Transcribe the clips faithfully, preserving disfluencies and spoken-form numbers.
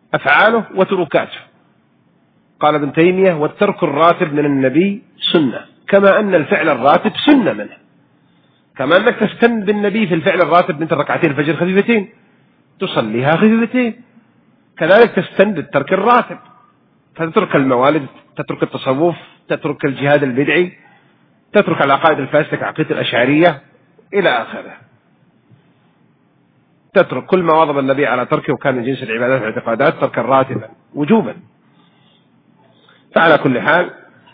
أفعاله وتركاته. قال ابن تيمية: والترك الراتب من النبي سنة، كما أن الفعل الراتب سنة منه، كما أنك تستن بالنبي في الفعل الراتب من ركعتين الفجر خفيفتين تصليها خفيفتين، كذلك تستن بالترك الراتب، فتترك الموالد، تترك التصوف، تترك الجهاد البدعي، تترك العقائد الفاسدة كعقيدة الأشعرية إلى آخره، تترك كل ما واظب النبي على تركه وكان من جنس العبادات والاعتقادات تركا راتبا وجوبا. فعلى كل حال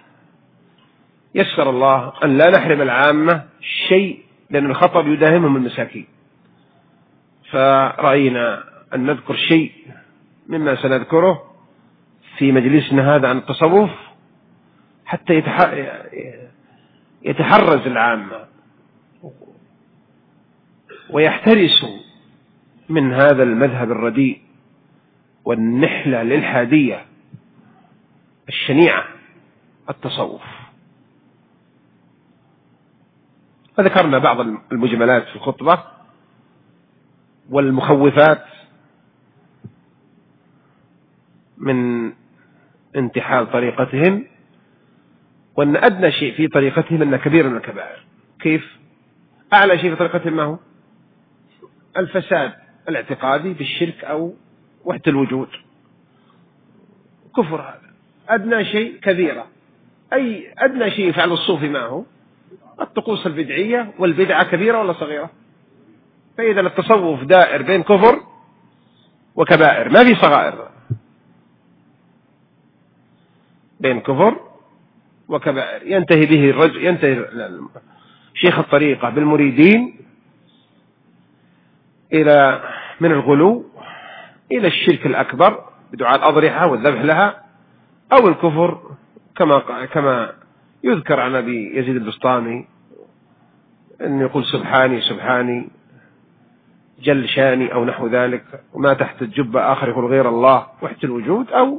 يسر الله أن لا نحرم العامة شيء، لأن الخطر يداهمهم المساكين، فرأينا أن نذكر شيء مما سنذكره في مجلسنا هذا عن التصوف حتى يتحرز العامة ويحترسوا من هذا المذهب الرديء والنحلة للحادية الشنيعة التصوف. فذكرنا بعض المجملات في الخطبة والمخوفات من انتحال طريقتهم، وأن أدنى شيء في طريقتهم أن كبير من الكبائر. كيف؟ أعلى شيء في طريقتهم ما هو؟ الفساد الاعتقادي بالشرك أو وحدة الوجود، كفر. هذا أدنى شيء كبيرة. أي أدنى شيء يفعل الصوفي ما هو؟ الطقوس البدعية، والبدعة كبيرة ولا صغيرة؟ فإذا التصوف دائر بين كفر وكبائر، ما في صغائر، بين كفر وكبائر. ينتهي به الرجل، ينتهي شيخ الطريقة بالمريدين إلى من الغلو إلى الشرك الأكبر بدعاء الأضرحة والذبح لها، أو الكفر كما كما يذكر عن أبي يزيد البسطامي أن يقول سبحاني سبحاني جل شاني أو نحو ذلك، وما تحت الجبة آخر يقول غير الله وحدة الوجود، أو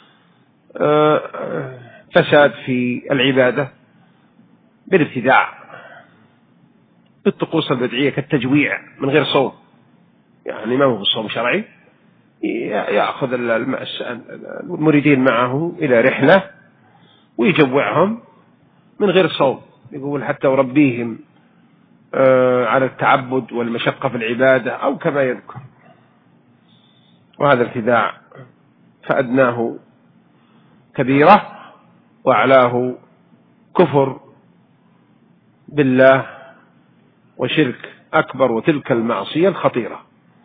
فساد في العبادة بالابتداع بالطقوس البدعية كالتجويع من غير صوم، يعني ما هو صوم شرعي، يأخذ المريدين معه إلى رحلة ويجوعهم من غير صوم، يقول حتى وربيهم على التعبد والمشقة في العبادة أو كما يذكر. وهذا ابتداع، فأدناه كبيرة وأعلاه كفر بالله وشرك أكبر، وتلك المعصية الخطيرة.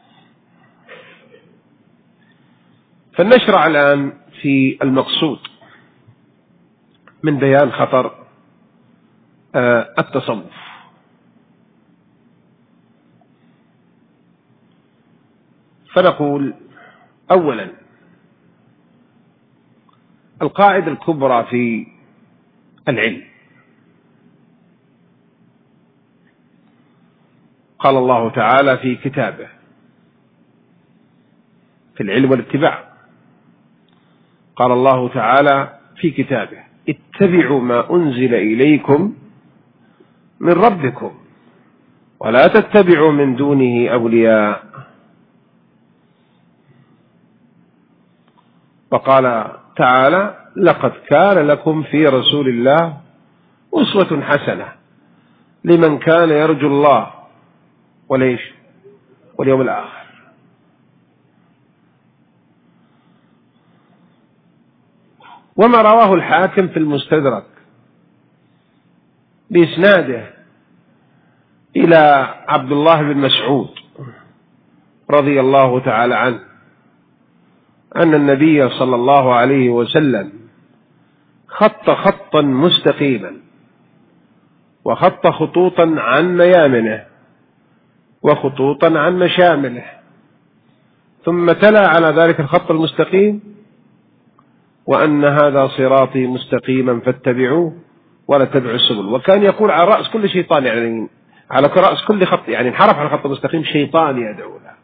فلنشرع الآن في المقصود من بيان خطر التصوف. فنقول أولا القاعدة الكبرى في العلم، قال الله تعالى في كتابه في العلم والاتباع، قال الله تعالى في كتابه اتبعوا ما أنزل إليكم من ربكم ولا تتبعوا من دونه أولياء. وقال تعالى لقد كان لكم في رسول الله أسوة حسنة لمن كان يرجو الله وليش واليوم الآخر. وما رواه الحاكم في المستدرك بإسناده إلى عبد الله بن مسعود رضي الله تعالى عنه أن النبي صلى الله عليه وسلم خط خطا مستقيما وخط خطوطا عن ميامنه وخطوطا عن مشامله، ثم تلا على ذلك الخط المستقيم وأن هذا صراطي مستقيما فاتبعوه ولا تتبعوا السبل. وكان يقول على رأس كل شيطان، يعني على رأس كل خط، يعني انحرف على الخط المستقيم شيطان يدعو له.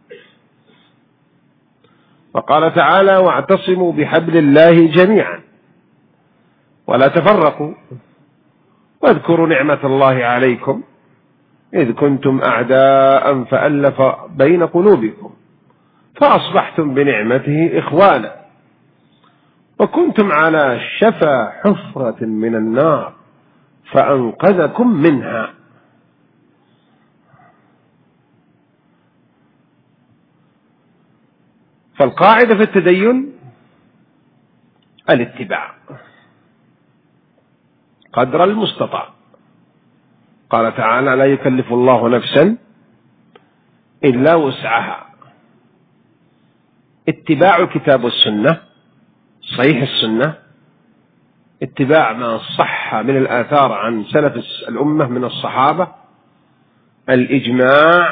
وقال تعالى واعتصموا بحبل الله جميعا ولا تفرقوا واذكروا نعمة الله عليكم إذ كنتم أعداء فألف بين قلوبكم فأصبحتم بنعمته إخوانا وكنتم على شفا حفرة من النار فأنقذكم منها. فالقاعدة في التدين الاتباع قدر المستطاع. قال تعالى: لا يكلف الله نفسا إلا وسعها. اتباع الكتاب والسنة، صحيح السنة، اتباع ما صح من الآثار عن سلف الأمة من الصحابة، الإجماع،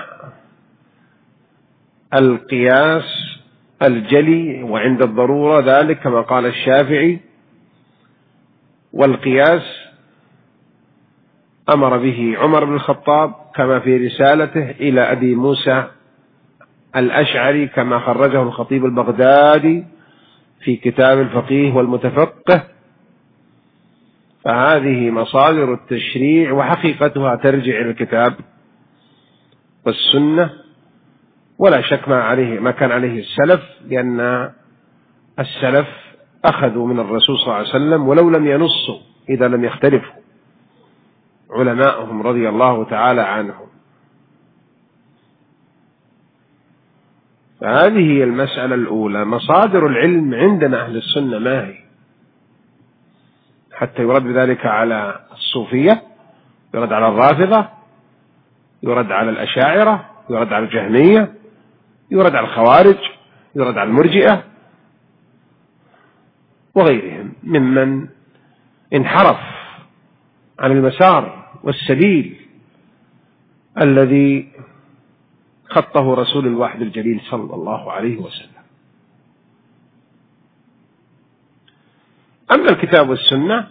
القياس الجلي وعند الضرورة ذلك كما قال الشافعي، والقياس أمر به عمر بن الخطاب كما في رسالته إلى أبي موسى الأشعري كما خرجه الخطيب البغدادي في كتاب الفقيه والمتفقه. فهذه مصادر التشريع وحقيقتها ترجع إلى الكتاب والسنة، ولا شك ما عليه ما كان عليه السلف، لأن السلف أخذوا من الرسول صلى الله عليه وسلم ولو لم ينصوا إذا لم يختلفوا علماءهم رضي الله تعالى عنهم. فهذه هي المسألة الأولى. مصادر العلم عندنا أهل السنة ما هي؟ حتى يرد بذلك على الصوفية، يرد على الرافضة، يرد على الأشاعرة، يرد على الجهمية، يرد على الخوارج، يرد على المرجئة وغيرهم ممن انحرف عن المسار والسبيل الذي خطه رسول الواحد الجليل صلى الله عليه وسلم. أما الكتاب والسنة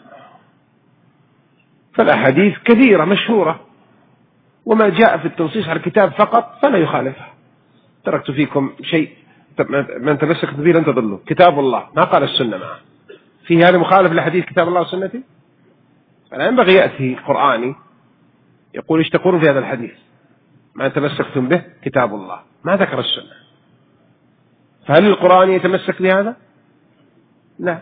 فالأحاديث كثيرة مشهورة، وما جاء في التنصيص على الكتاب فقط فلا يخالفه. تركت فيكم شيء من تمسك به لن تضلوا، كتاب الله، ما قال السنة معه، في هذا مخالف لحديث كتاب الله وسنته. فلا ينبغي يأتي قرآني يقول ايش تقولون في هذا الحديث، ما تمسكتم به كتاب الله، ما ذكر السنة. فهل القرآن يتمسك بهذا؟ لا.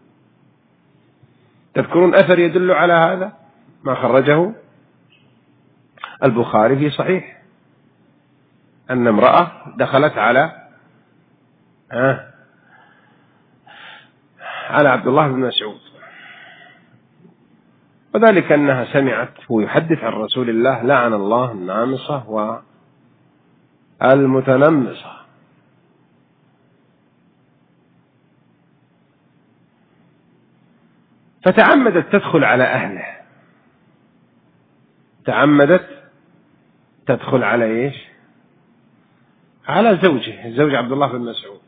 تذكرون أثر يدل على هذا ما خرجه البخاري في صحيح، أن امرأة دخلت على آه على عبد الله بن مسعود، وذلك أنها سمعت هو يحدث عن رسول الله: لعن الله النامصة والمتنمصة. فتعمدت تدخل على أهله، تعمدت تدخل على إيش؟ على زوجه، زوج عبد الله بن مسعود.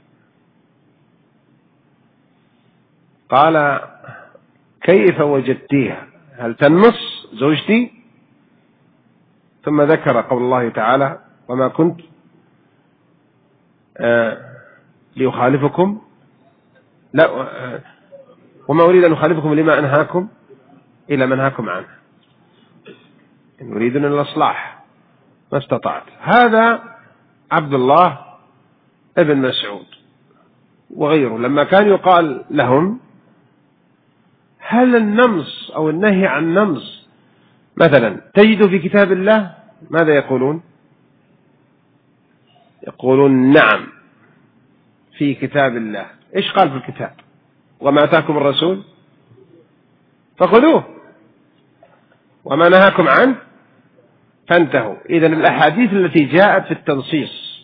قال: كيف وجدتيها؟ هل تنمص زوجتي؟ ثم ذكر قول الله تعالى: وما كنت آه ليخالفكم لا آه وما أريد أن أخالفكم لما أنهاكم إلى ما أنهاكم عنه، إن أريدون الإصلاح ما استطعت. هذا عبد الله ابن مسعود وغيره لما كان يقال لهم: هل النمص أو النهي عن النمص مثلا تجد في كتاب الله؟ ماذا يقولون؟ يقولون: نعم في كتاب الله. إيش قال في الكتاب؟ وما أتاكم الرسول فخذوه وما نهاكم عنه فانتهوا. إذن الأحاديث التي جاءت في التنصيص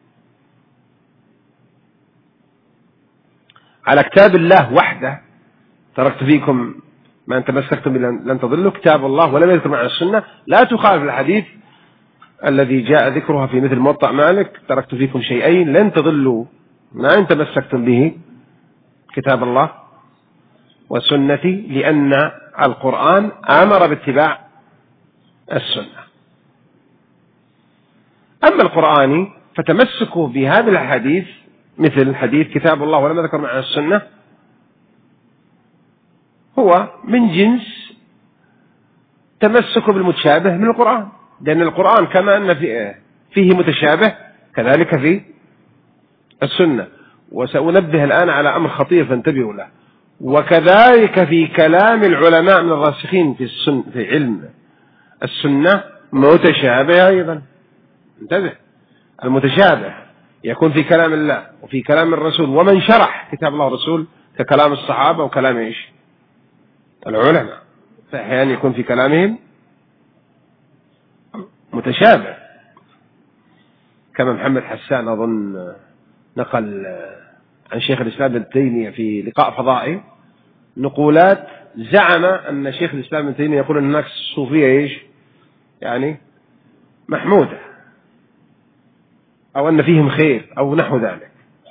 على كتاب الله وحده: تركت فيكم ما أن تمسكتم لن تضلوا، كتاب الله ولم يذكر مع السنة، لا تخالف الحديث الذي جاء ذكرها في مثل موطأ مالك: تركت فيكم شيئين لن تضلوا ما أن تمسكتم به، كتاب الله وسنتي، لأن القرآن آمر باتباع السنة. أما القرآن فتمسكوا بهذا الحديث مثل حديث كتاب الله ولم يذكر مع السنة هو من جنس تمسك بالمتشابه من القرآن، لأن القرآن كما أن فيه متشابه كذلك فيه السنة. وسأنبه الآن على أمر خطير فانتبهوا له. وكذلك في كلام العلماء من الراسخين في السنة في علم السنة متشابه أيضا. انتبه، المتشابه يكون في كلام الله وفي كلام الرسول، ومن شرح كتاب الله والرسول ككلام الصحابة وكلام إيش العلماء، فأحيانا يكون في كلامهم متشابه، كما محمد حسان أظن نقل عن شيخ الإسلام ابن تيمية في لقاء فضائي نقولات زعم أن شيخ الإسلام ابن تيمية يقول أن الناس الصوفية إيش يعني محمودة، أو أن فيهم خير أو نحو ذلك،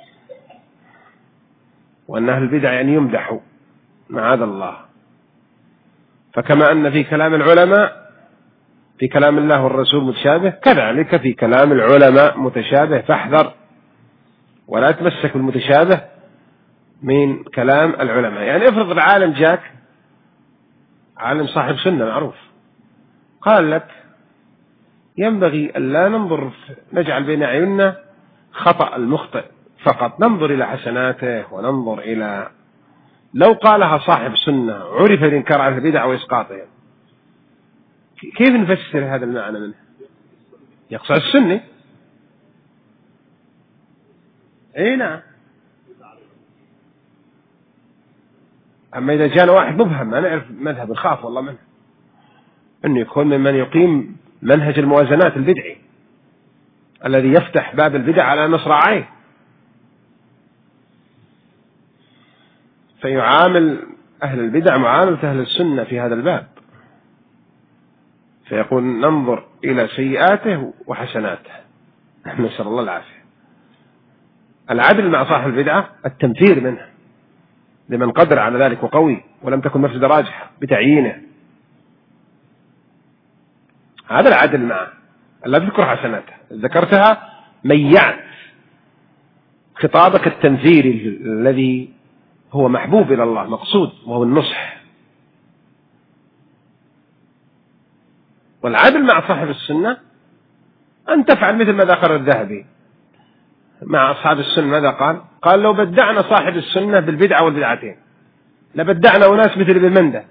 وأن أهل البدع يعني يمدحوا معاذ الله. فكما أن في كلام العلماء في كلام الله والرسول متشابه، كذلك في كلام العلماء متشابه، فاحذر ولا تمسك بالمتشابه من كلام العلماء. يعني افرض العالم جاك عالم صاحب سنة معروف قال لك ينبغي أن لا ننظر نجعل بين عيوننا خطأ المخطئ فقط، ننظر إلى حسناته وننظر إلى، لو قالها صاحب سنة عرف الإنكار على البدع وإسقاطها، كيف نفسر هذا المعنى منه؟ يقصد السنة. اي نعم. أما إذا جاءنا واحد مبهم ما نعرف مذهب الخاف والله منه، أنه يكون ممن يقيم منهج الموازنات البدعي الذي يفتح باب البدع على مصراعيه، فيعامل أهل البدع معاملة أهل السنة في هذا الباب، فيقول ننظر إلى سيئاته وحسناته، نسأل الله العافية. العدل مع صاحب البدعة التنفير منه لمن قدر على ذلك وقوي ولم تكن مفسدة راجحة بتعيينه، هذا العدل معه. لا تذكر حسناته، ذكرتها ميعت خطابك التنفيري الذي هو محبوب إلى الله مقصود، وهو النصح. والعدل مع صاحب السنة أن تفعل مثل ما ذكر الذهبي مع أصحاب السنة. ماذا قال؟ قال لو بدعنا صاحب السنة بالبدعة والبدعتين لبدعنا وناس مثل ابن منده،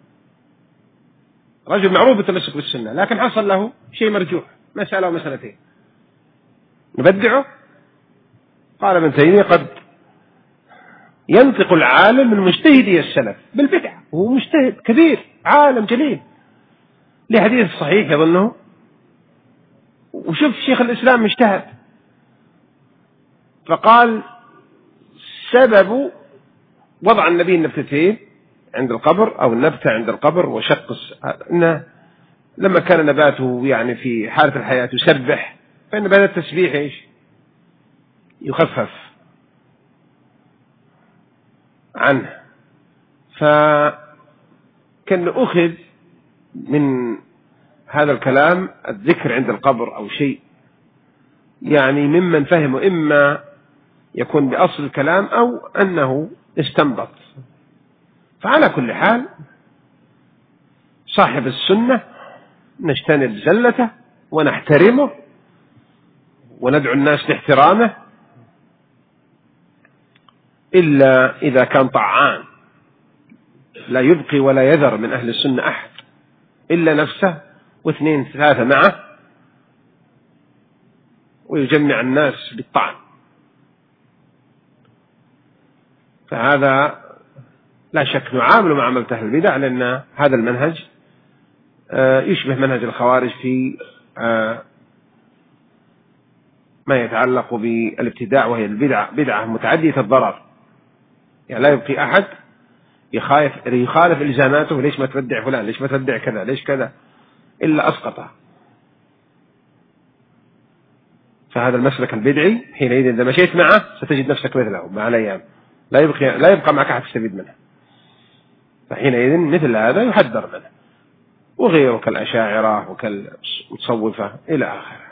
رجل معروف بالتمسك بالسنة لكن حصل له شيء مرجوح، مسألة ومسألتين، نبدعه؟ قال ابن تيمية قد ينطق العالم من مجتهدي السلف بالبدعة، وهو مجتهد كبير عالم جليل لحديث صحيح يظنه، وشوف شيخ الإسلام مجتهد، فقال سبب وضع النبي النبتتين عند القبر أو النبتة عند القبر وشق إنه لما كان نباته يعني في حالة الحياة يسبح، فإن بهذا التسبيح إيش يخفف عنه، فكان أخذ من هذا الكلام الذكر عند القبر أو شيء يعني ممن فهمه إما يكون بأصل الكلام أو أنه استنبط. فعلى كل حال صاحب السنة نجتنب زلته ونحترمه وندعو الناس لاحترامه، إلا إذا كان طعان لا يبقي ولا يذر من أهل السنة أحد إلا نفسه واثنين ثلاثة معه ويجمع الناس بالطعن، فهذا لا شك نعامل معاملة أهل البدع، لأن هذا المنهج يشبه منهج الخوارج في ما يتعلق بالابتداع، وهي البدعة بدعة متعدية الضرر، يعني لا يبقي أحد يخالف يخالف إلزاماته، ليش ما تبدع فلان، ليش ما تبدع كذا، ليش كذا، إلا أسقطه. فهذا المسلك البدعي حينئذ إذا مشيت معه ستجد نفسك مثله مع الأيام، لا يبقى لا يبقى معك أحد تستفيد منه، فحينئذ مثل هذا يحذر منه، وغيره كالأشاعرة وكالمتصوفة إلى آخره.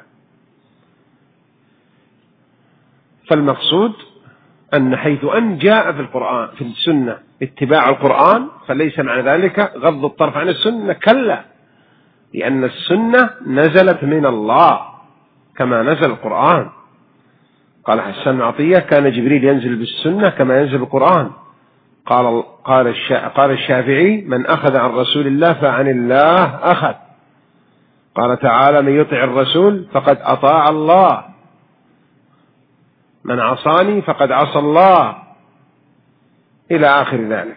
فالمقصود أن حيث أن جاء في القرآن في السنة اتباع القرآن فليس معنى ذلك غض الطرف عن السنة، كلا، لأن السنة نزلت من الله كما نزل القرآن، قال حسان عطية: كان جبريل ينزل بالسنة كما ينزل القرآن. قال قال قال الشافعي: من أخذ عن رسول الله فعن الله أخذ. قال تعالى: من يطع الرسول فقد أطاع الله، من عصاني فقد عصى الله، إلى آخر ذلك.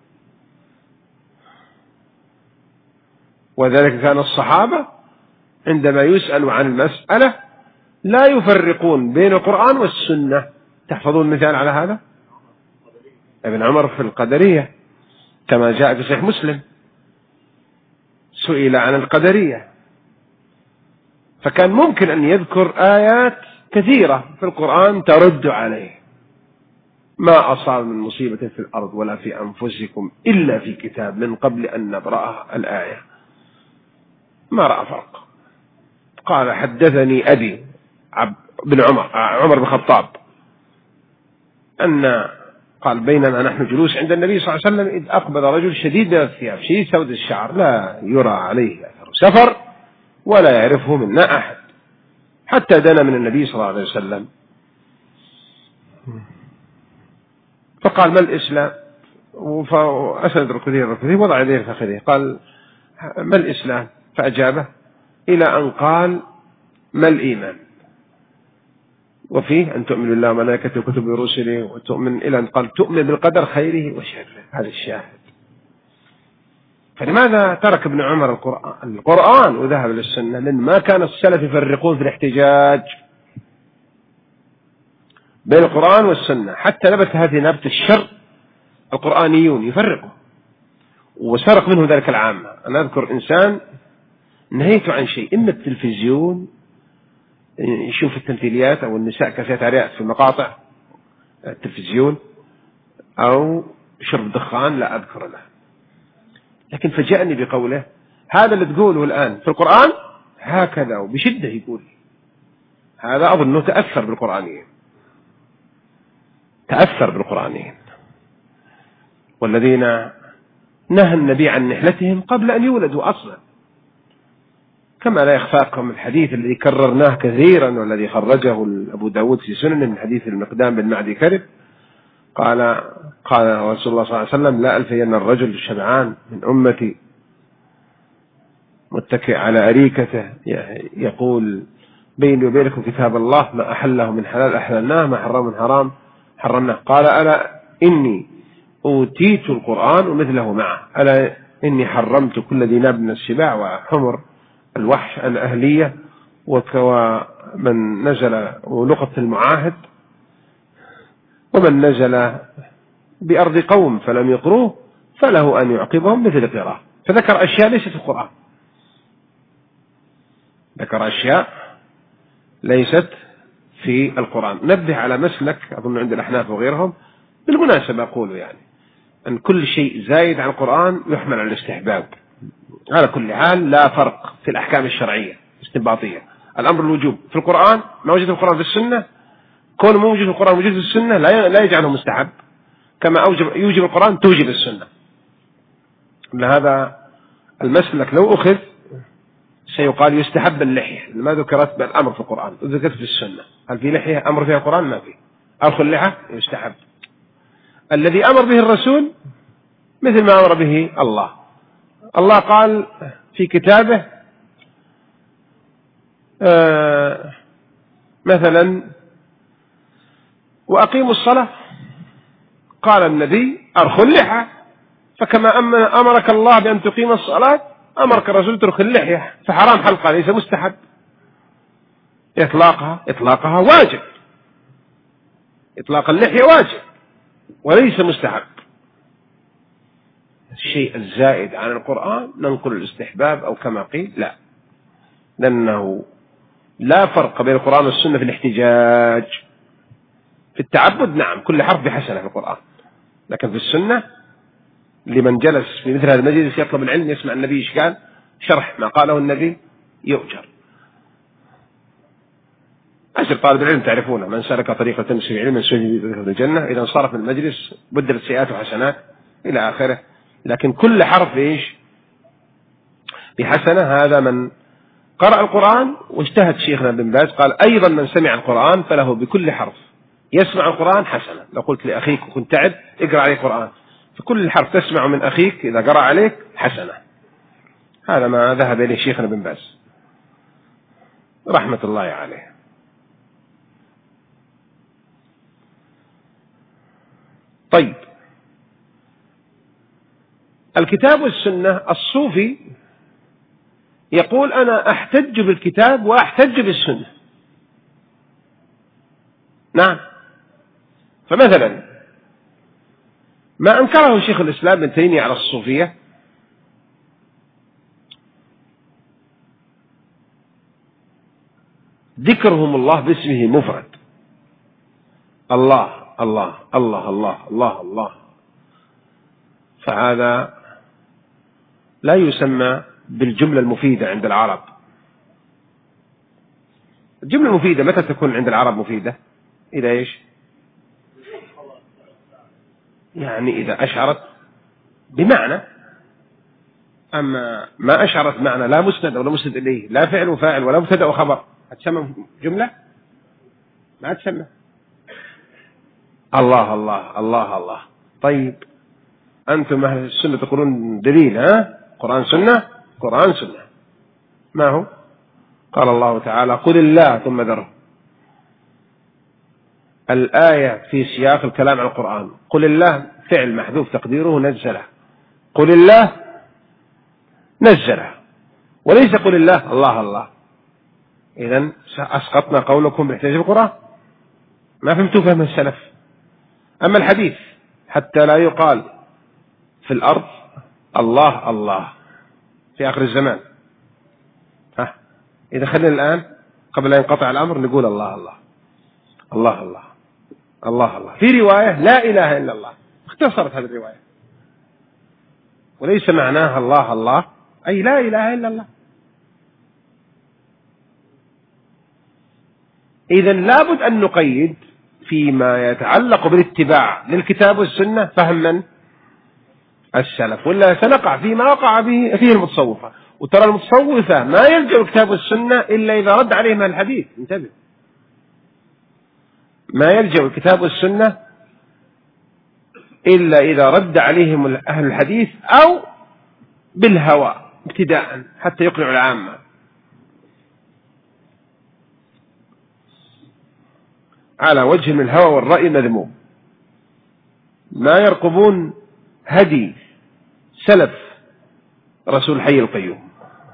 وذلك كان الصحابة عندما يسألوا عن المسألة لا يفرقون بين القرآن والسنة. تحفظون مثال على هذا؟ ابن عمر في القدرية كما جاء في صحيح مسلم، سئل عن القدرية فكان ممكن أن يذكر آيات كثيرة في القرآن ترد عليه: ما أصاب من مصيبة في الأرض ولا في أنفسكم إلا في كتاب من قبل أن نبرأها، الآية. ما رأى فرق. قال: حدثني أبي بن عمر عمر بن الخطاب أن قال: بينما نحن جلوس عند النبي صلى الله عليه وسلم إذ أقبل رجل شديد الثياب شديد سود الشعر لا يرى عليه أثر سفر ولا يعرفه منا أحد، حتى دنا من النبي صلى الله عليه وسلم فقال: ما الإسلام؟ فأسند ركبتيه ركبتيه وضع يديه في فخذه. قال: ما الإسلام؟ فأجابه إلى أن قال: ما الإيمان؟ وفيه أن تؤمن بالله وملائكته وكتبه ورسله وتؤمن، إلى أن قال: تؤمن بالقدر خيره وشره. هذا الشاهد. فلماذا ترك ابن عمر القرآن, القرآن وذهب للسنة؟ لأن ما كان السلف يفرقون في الاحتجاج بين القرآن والسنة، حتى نبت هذه نبت الشر القرآنيون يفرقوا، وسرق منه ذلك العامة. أنا أذكر إنسان نهيته عن شيء، إما التلفزيون يشوف التمثيليات أو النساء كاسات عريات في مقاطع التلفزيون، أو شرب دخان لا أذكر له، لكن فجأني بقوله: هذا اللي تقوله الآن في القرآن هكذا، وبشدة يقول. هذا أظنه تأثر بالقرآنيين، تأثر بالقرآنيين، والذين نهى النبي عن نحلتهم قبل أن يولدوا أصلا، كما لا يخفاكم الحديث الذي كررناه كثيرا والذي خرجه أبو داود في سنن من حديث المقدام بن معدي كرب. قال قال رسول الله صلى الله عليه وسلم: لا ألفين الرجل الشبعان من أمتي متكئ على أريكته يقول: بيني وبينكم كتاب الله، ما أحله من حلال أحللناه، ما حرم من حرام حرمناه. قال: ألا إني أوتيت القرآن ومثله معه، ألا إني حرمت كل ذي ناب من السباع وحمر الوحش الأهلية ومن نزل ولقط المعاهد، ومن نزل بأرض قوم فلم يقروه فله أن يعقبهم مثل قراه. فذكر أشياء ليست في القرآن، ذكر أشياء ليست في القرآن. نبه على مسلك أظن عند الأحناف وغيرهم، بالمناسبة أقول يعني أن كل شيء زايد عن القرآن يحمل على الاستحباب. على كل حال لا فرق في الأحكام الشرعية الاستنباطية. الأمر الوجوب في القرآن ما وجد في القرآن في السنة، كون موجود في القرآن موجود في السنة لا يجعله مستحب، كما أوجب يوجب القرآن توجب السنة. لهذا المسلك لو أخذ سيقال يستحب اللحية، ما ذكرت بالأمر في القرآن ذكرت في السنة. هل في لحية أمر فيها القرآن؟ ما في. أرخ اللحى يستحب. الذي أمر به الرسول مثل ما أمر به الله. الله قال في كتابه آه مثلا: وأقيموا الصلاة. قال النبي: أرخوا اللحى. فكما أمرك الله بأن تقيم الصلاة أمرك الرسول ترخ اللحية، فحرام حلقها ليس مستحب. إطلاقها إطلاقها واجب، إطلاق اللحية واجب وليس مستحب. الشيء الزائد عن القرآن ننقل الاستحباب أو كما قيل لا، لأنه لا فرق بين القرآن والسنة في الاحتجاج. في التعبد نعم كل حرف بحسنة في القرآن، لكن في السنة لمن جلس في مثل هذا المجلس يطلب العلم يسمع النبي إيش قال، شرح ما قاله النبي يؤجر. أجر طالب العلم تعرفونه: من سلك طريقة تمشي علما سجل الجنة، إذا انصرف من المجلس بدلت سيئات وحسنات إلى آخره. لكن كل حرف إيش بحسنة، هذا من قرأ القرآن واجتهد شيخنا بن باز قال أيضا من سمع القرآن فله بكل حرف يسمع القرآن حسنة. لو قلت لأخيك وكنت تعب اقرأ عليه القرآن، فكل حرف تسمع من أخيك إذا قرأ عليك حسنة. هذا ما ذهب إليه شيخنا بن باز رحمة الله عليه. طيب، الكتاب والسنة، الصوفي يقول أنا أحتج بالكتاب وأحتج بالسنة. نعم. فمثلا ما أنكره شيخ الإسلام ابن تيمية على الصوفية ذكرهم الله باسمه مفرد، الله الله الله الله الله الله، فهذا لا يسمى بالجملة المفيدة عند العرب. الجملة المفيدة متى تكون عند العرب مفيدة؟ إذا إيش؟ يعني إذا أشعرت بمعنى. أما ما أشعرت معنى لا مسند ولا مسند إليه، لا فعل وفاعل ولا مبتدأ وخبر، هتسمى جملة؟ ما تسمى. الله الله الله الله. طيب أنتم أهل السنة تقولون دليل، ها؟ قرآن سنة، قرآن سنة. ما هو؟ قال الله تعالى قل الله ثم ذره. الآية في سياق الكلام عن القرآن. قل الله فعل محذوف تقديره نزله، قل الله نزله، وليس قل الله الله الله. إذن أسقطنا قولكم باحتجاج القرآن، ما فهمتوا فهم السلف. أما الحديث حتى لا يقال في الأرض الله الله في آخر الزمان، ها إذا خلينا الآن قبل أن ينقطع الأمر نقول الله الله الله الله الله الله. في رواية لا إله إلا الله، اختصرت هذه الرواية، وليس معناها الله الله أي لا إله إلا الله. إذن لابد أن نقيد فيما يتعلق بالاتباع للكتاب والسنة فهم من؟ السلف، ولا سنقع فيما وقع به فيه المتصوفة. وترى المتصوفة ما يلجأ الكتاب والسنة إلا إذا رد عليهم الحديث. انتبه، ما يلجأ الكتاب والسنة إلا إذا رد عليهم أهل الحديث أو بالهوى ابتداء حتى يقنع العامة. على وجه من الهوى والرأي مذموم، ما يرقبون هدي سلف رسول الحي القيوم.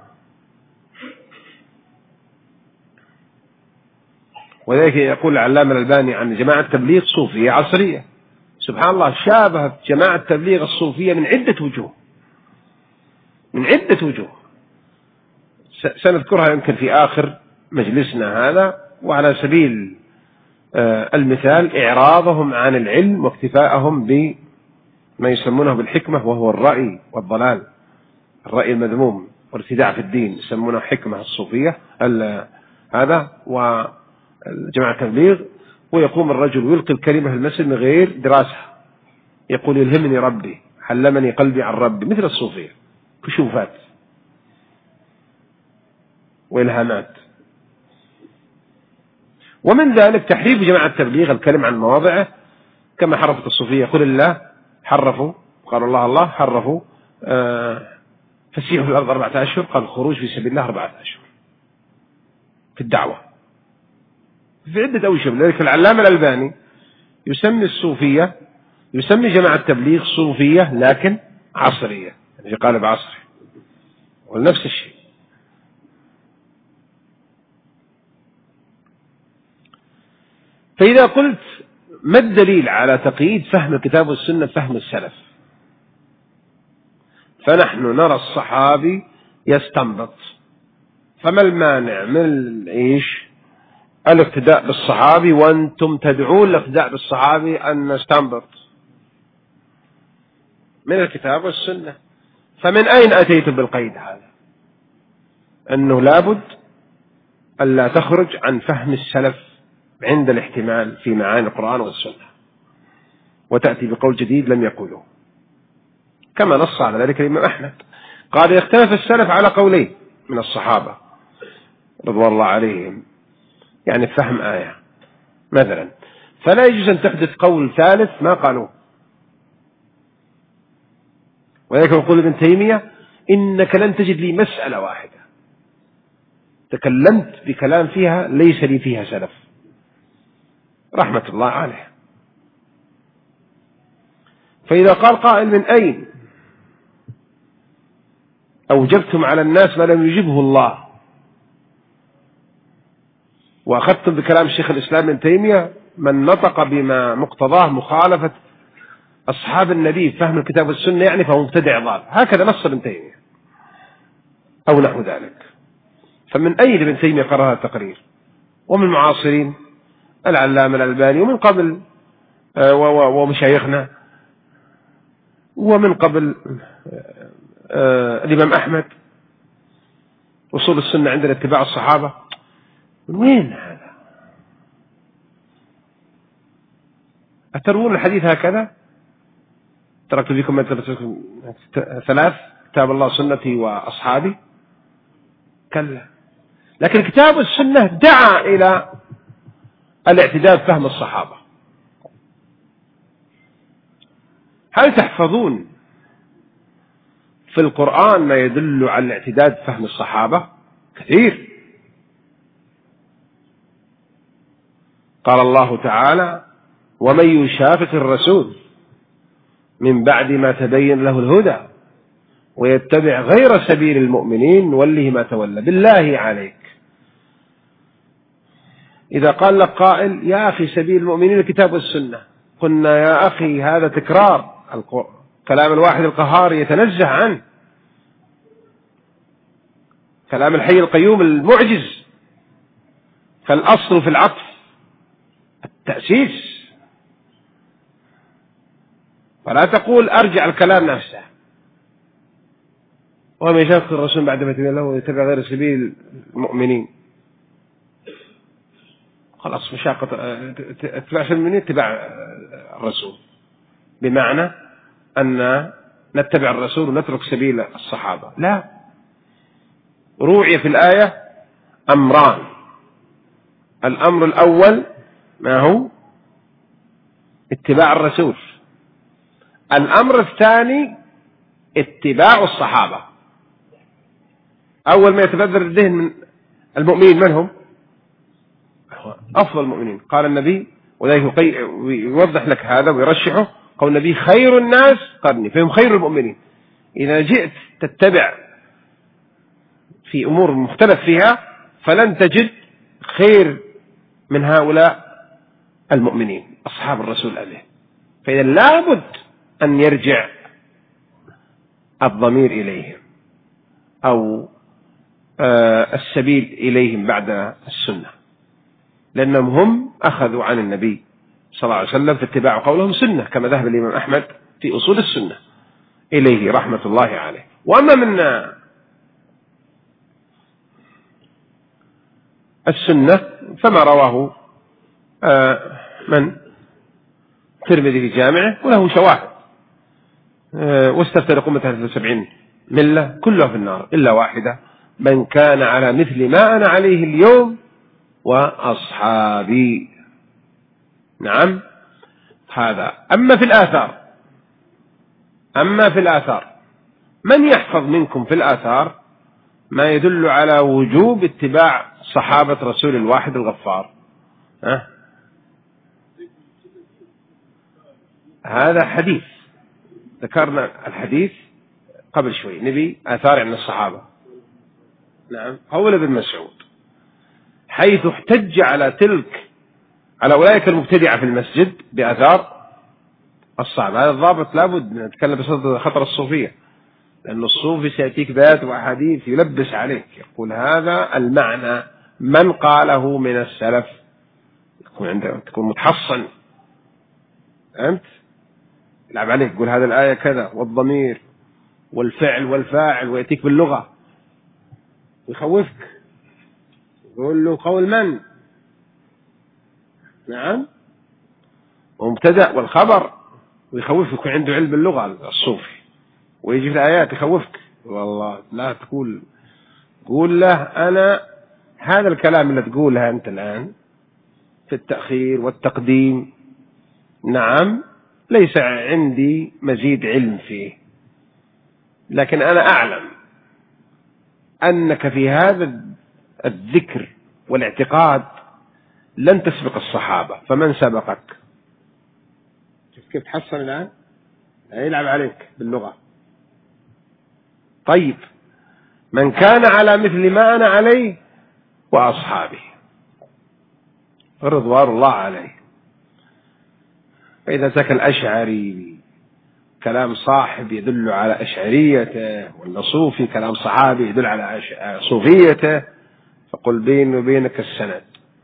وذلك يقول العلامة الألباني عن جماعة التبليغ صوفية عصرية. سبحان الله، شابهت جماعة التبليغ الصوفية من عدة وجوه، من عدة وجوه سنذكرها يمكن في آخر مجلسنا هذا. وعلى سبيل المثال إعراضهم عن العلم واكتفاءهم بما يسمونه بالحكمة وهو الرأي والضلال، الرأي المذموم والارتداع في الدين، يسمونه حكمة الصوفية هذا. وجماعة التبليغ ويقوم الرجل ويلقي الكلمة في المسجد من غير دراسة، يقول يلهمني ربي حلمني قلبي عن ربي، مثل الصوفية، كشوفات وإلهامات. ومن ذلك تحريف جماعة التبليغ الكلم عن مواضعه، كما حرفت الصوفية قل الله، حرفوا قالوا الله الله، حرفوا آه فسيحوا في الأرض أربعة أشهر، قال الخروج في سبيل الله أربعة أشهر في الدعوة، في عدة أوجه. لذلك العلامة الألباني يسمي الصوفية، يسمي جماعة التبليغ صوفية لكن عصرية، يعني قالب عصري، ونفس الشيء. فإذا قلت ما الدليل على تقييد فهم الكتاب والسنة فهم السلف، فنحن نرى الصحابي يستنبط، فما المانع من إيش الاقتداء بالصحابي، وأنتم تدعون الاقتداء بالصحابي أن نستنبط من الكتاب والسنة. فمن أين أتيتم بالقيد هذا؟ أنه لابد ألا تخرج عن فهم السلف عند الاحتمال في معاني القرآن والسنة، وتأتي بقول جديد لم يقوله، كما نص على ذلك الإمام أحمد، قال يختلف السلف على قولين من الصحابة، رضوان الله عليهم، يعني فهم آية مثلا، فلا يجوز أن تحدث قول ثالث ما قالوه. ولذلك يقول ابن تيمية إنك لن تجد لي مسألة واحدة تكلمت بكلام فيها ليس لي فيها سلف، رحمة الله عليه. فإذا قال قائل من أين أوجبتم على الناس ما لم يجبه الله، وأخذتم بكلام الشيخ الإسلام ابن تيمية من نطق بما مقتضاه مخالفة أصحاب النبي فهم الكتاب والسنة يعني فهو مبتدع ضال، هكذا نص ابن تيمية أو نحو ذلك. فمن أين ابن تيمية قرأ هذا التقرير؟ ومن المعاصرين العلامة الألباني، ومن قبل ومشايخنا، ومن قبل الإمام أحمد. أصول السنة عندنا اتباع الصحابة، من وين هذا؟ أترون الحديث هكذا؟ تركت فيكم ما تركتكم ثلاث: كتاب الله سنتي وأصحابي. كلا، لكن كتاب السنة دعا إلى الاعتداد فهم الصحابة. هل تحفظون في القرآن ما يدل على الاعتداد فهم الصحابة؟ كثير. قال الله تعالى: ومن يشاقق الرسول من بعد ما تبين له الهدى ويتبع غير سبيل المؤمنين نوله ما تولى. بالله عليك، إذا قال لك قائل يا أخي سبيل المؤمنين الكتاب والسنة، قلنا يا أخي هذا تكرار كلام الواحد القهار يتنزه عنه، كلام الحي القيوم المعجز. فالأصل في العطف التأسيس، فلا تقول أرجع الكلام نفسه. ومن يشاقق الرسول بعد ما تبين له ويتبع غير سبيل المؤمنين، خلاص مشاقة اتباع المؤمنين اتباع الرسول، بمعنى أن نتبع الرسول ونترك سبيل الصحابة. لا، روعي في الآية أمران: الأمر الأول ما هو اتباع الرسول، الأمر الثاني اتباع الصحابة. أول ما يتبذر الذهن من المؤمنين من هم؟ أفضل المؤمنين. قال النبي، وذلك يوضح لك هذا ويرشحه، قول النبي: خير الناس قرني، فهم خير المؤمنين. إذا جئت تتبع في أمور مختلف فيها فلن تجد خير من هؤلاء المؤمنين أصحاب الرسول عليه. فإذا لابد أن يرجع الضمير إليهم أو السبيل إليهم بعد السنة، لأنهم هم أخذوا عن النبي صلى الله عليه وسلم، فاتباع قولهم سنة، كما ذهب الإمام أحمد في أصول السنة إليه رحمة الله عليه. وأما من السنة فما رواه من الترمذي في جامعه وله شواهد: واستفترق أمة ثلاثة وسبعين ملة كلها في النار إلا واحدة من كان على مثل ما أنا عليه اليوم وأصحابي. نعم، هذا. أما في الآثار أما في الآثار من يحفظ منكم في الآثار ما يدل على وجوب اتباع صحابة رسول الواحد الغفار؟ أه؟ هذا حديث، ذكرنا الحديث قبل شوي، نبي آثار عن الصحابة. نعم، قول ابن مسعود حيث احتج على تلك على أولئك المبتدعة في المسجد بآثار الصحابة. هذا الضابط لابد نتكلم بصدد خطر الصوفية، لأن الصوفي سيأتيك بآيات وأحاديث يلبس عليك، يقول هذا المعنى من قاله من السلف، يكون عندك تكون متحصن، فهمت؟ يلعب عليك، يقول هذا الآية كذا والضمير والفعل والفاعل، ويأتيك باللغة ويخوفك، يقول له قول من؟ نعم، ومبتدأ والخبر، ويخوفك، يكون عنده علم باللغة الصوفي، ويجي في الآيات يخوفك. والله لا تقول، قول له أنا هذا الكلام اللي تقولها أنت الآن في التأخير والتقديم، نعم، ليس عندي مزيد علم فيه، لكن أنا أعلم أنك في هذا الذكر والاعتقاد لن تسبق الصحابة، فمن سبقك؟ شوف كيف تحصل الآن، يلعب عليك باللغة. طيب، من كان على مثل ما أنا عليه وأصحابي رضوان الله عليه. فإذا سكن الأشعري كلام صاحب يدل على أشعريته، ولا صوفي كلام صحابي يدل على صوفيته، فقل بيني وبينك السند،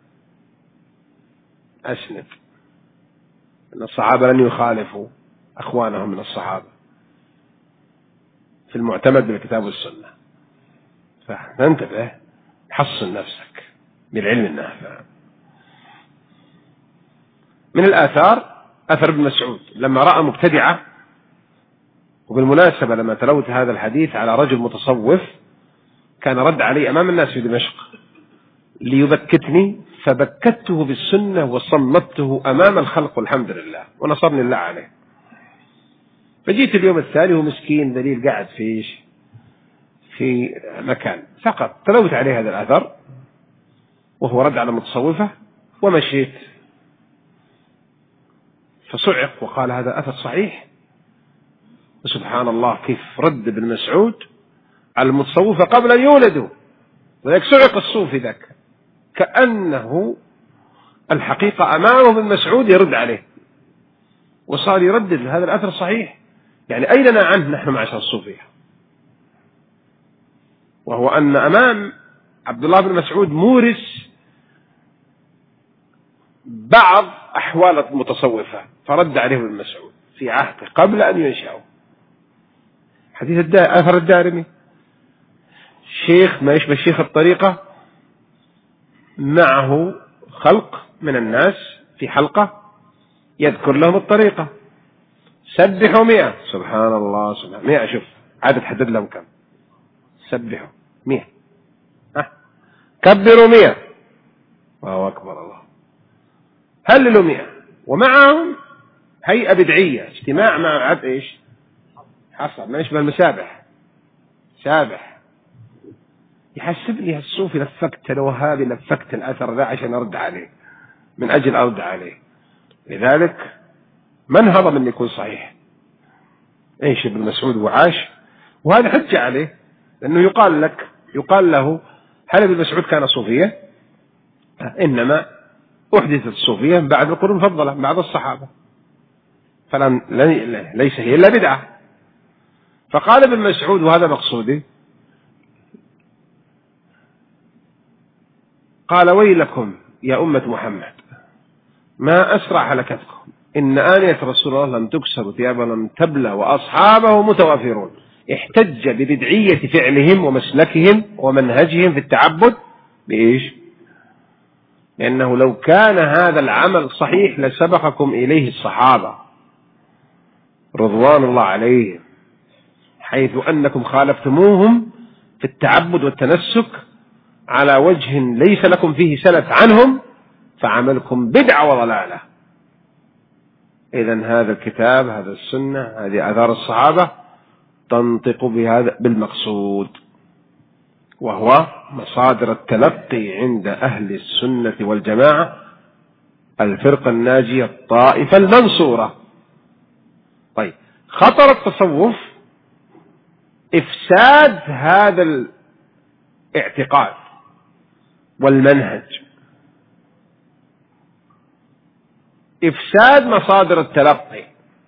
أسند أن الصحابة لن يخالفوا أخوانهم من الصحابة في المعتمد بالكتاب والسنة. فانتبه، حصن نفسك بالعلم النافع. من الآثار أثر ابن مسعود لما رأى مبتدعة، وبالمناسبة لما تلوت هذا الحديث على رجل متصوف كان رد علي أمام الناس في دمشق ليبكتني، فبكته بالسنة وصمته أمام الخلق والحمد لله، ونصرني الله عليه. فجيت اليوم الثاني ومسكين دليل قاعد فيش في مكان، فقط تلوت عليه هذا الأثر وهو رد على متصوفة، ومشيت، فصعق وقال هذا أثر صحيح. سبحان الله، كيف رد ابن مسعود على المتصوفة قبل أن يولدوا، وذلك صعق الصوفي ذاك كأنه الحقيقة أمامه ابن مسعود يرد عليه، وصار يردد هذا الأثر صحيح. يعني أين عنه نحن معشر الصوفية؟ وهو أن أمام عبد الله بن مسعود مورس بعض أحوال المتصوفة، فرد عليه ابن مسعود في عهده قبل أن ينشأوا. حديث الدا... أثر الدارمي، شيخ ما يشبه شيخ الطريقة معه خلق من الناس في حلقة يذكر لهم الطريقة، سبحوا مئة، سبحان الله، سبحان مئة، شوف عادة تحدد لهم كم، سبحوا مئة، ها كبروا مئة، الله أكبر الله، هللوا مئة، ومعهم هيئة بدعية، اجتماع مع عد إيش حصل ما يشبه المسابح، سابح. يحسبني الصوفي لفكت الوهابي لفكت الأثر ذا عشان أرد عليه، من أجل أرد عليه. لذلك من هضم أن يكون صحيح؟ إيش ابن مسعود وعاش، وهذا حجة عليه، لأنه يقال لك يقال له هل ابن مسعود كان صوفيا؟ إنما أحدثت الصوفية بعد القرون المفضلة بعد الصحابة، فلن ليس هي إلا بدعة. فقال ابن مسعود وهذا مقصودي، قال ويلكم يا أمة محمد ما أسرع هلكتكم، إن آنية رسول الله لم تكسر ثيابا لم تبلى وأصحابه متوافرون. احتج ببدعية فعلهم ومسلكهم ومنهجهم في التعبد بإيش؟ لأنه لو كان هذا العمل صحيح لسبقكم إليه الصحابة رضوان الله عليهم، حيث أنكم خالفتموهم في التعبد والتنسك على وجه ليس لكم فيه سلف عنهم، فعملكم بدعة وضلالة. إذن هذا الكتاب، هذا السنة، هذه آثار الصحابة تنطق بهذا بالمقصود، وهو مصادر التلقي عند أهل السنة والجماعة، الفرقة الناجية الطائفة المنصورة. طيب، خطر التصوف إفساد هذا الاعتقاد والمنهج، إفساد مصادر التلقي.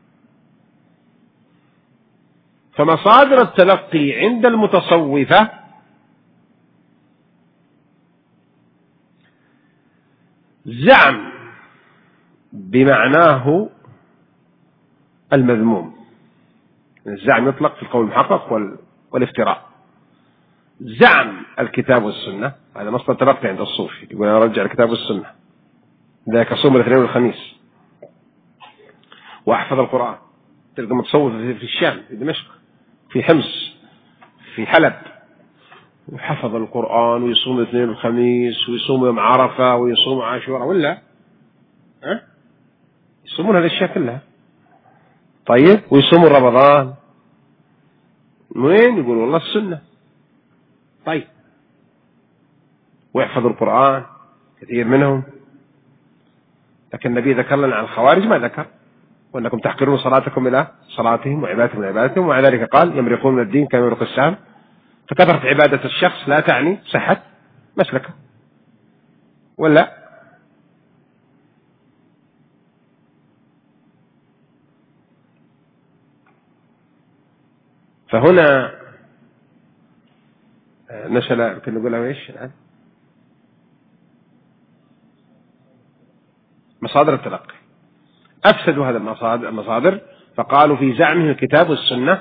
فمصادر التلقي عند المتصوفة زعم بمعناه المذموم، الزعم يطلق في القول المحقق والافتراء. زعم الكتاب والسنة، هذا مصدر تلقي عند الصوفي، يقول أنا أرجع الكتاب والسنة، ذاك صوم الاثنين والخميس وأحفظ القرآن. تلقى متصوف في الشام، في دمشق، في حمص، في حلب، وحفظ القرآن ويصوم الاثنين والخميس ويصوم يوم عرفة ويصوم عاشوراء، ولا ها؟ يصومون هذه الأشياء كلها. طيب ويصومون رمضان وين؟ يقول والله السنة. طيب ويحفظ القرآن كثير منهم، لكن النبي ذكر لنا عن الخوارج ما ذكر، وأنكم تحقرون صلاتكم إلى صلاتهم وعبادتهم إلى عبادتهم، ومع ذلك قال يمرقون من الدين كما يمرق السهم. فكثرة عبادة الشخص لا تعني صحة مسلكه، ولا؟ فهنا نشأ يمكن نقولها ايش الآن؟ مصادر التلقي أفسدوا هذا المصادر، فقالوا في زعمهم الكتاب والسنة،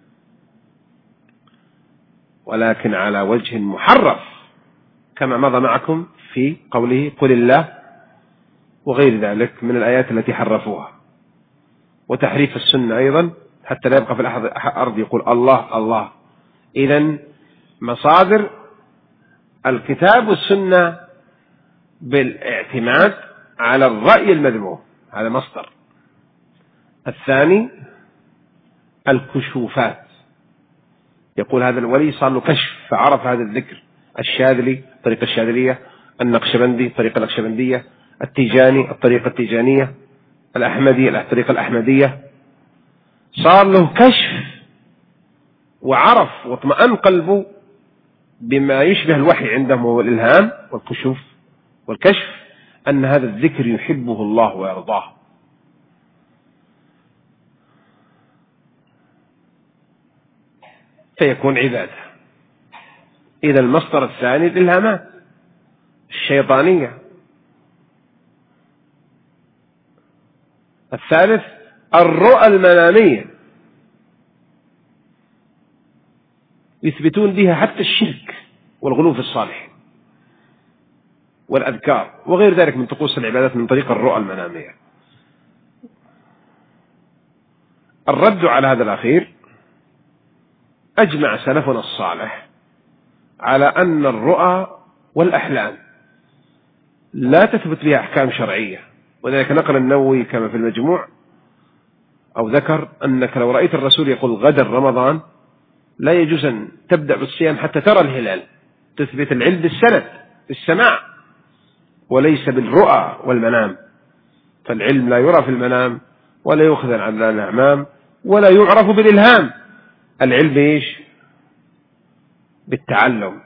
ولكن على وجه محرف كما مضى معكم في قوله قل الله وغير ذلك من الآيات التي حرفوها، وتحريف السنة أيضا حتى لا يبقى في الأرض يقول الله الله. إذن مصادر الكتاب والسنة بالاعتماد على الرأي المذموم، هذا مصدر. الثاني الكشوفات، يقول هذا الولي صار له كشف فعرف هذا الذكر، الشاذلي طريقة الشاذلية، النقشبندي طريقة النقشبندية، التيجاني الطريقة التيجانية، الأحمدي الطريقة الأحمدية، صار له كشف وعرف واطمأن قلبه بما يشبه الوحي عندهم هو الإلهام والكشوف والكشف، أن هذا الذكر يحبه الله ويرضاه. فيكون عبادة. إذا المصدر الثاني الإلهامات الشيطانية. الثالث الرؤى المنامية، يثبتون بها حتى الشرك والغلو في الصالح والأذكار وغير ذلك من طقوس العبادات من طريق الرؤى المنامية. الرد على هذا الأخير، أجمع سلفنا الصالح على أن الرؤى والأحلام لا تثبت بها أحكام شرعية، وذلك نقل النووي كما في المجموع أو ذكر أنك لو رأيت الرسول يقول غدا رمضان لا يجوز أن تبدأ بالصيام حتى ترى الهلال، تثبت العلم بالسند بالسماع وليس بالرؤى والمنام، فالعلم لا يرى في المنام ولا يؤخذ عن الأعمام ولا يعرف بالإلهام. العلم إيش؟ بالتعلم.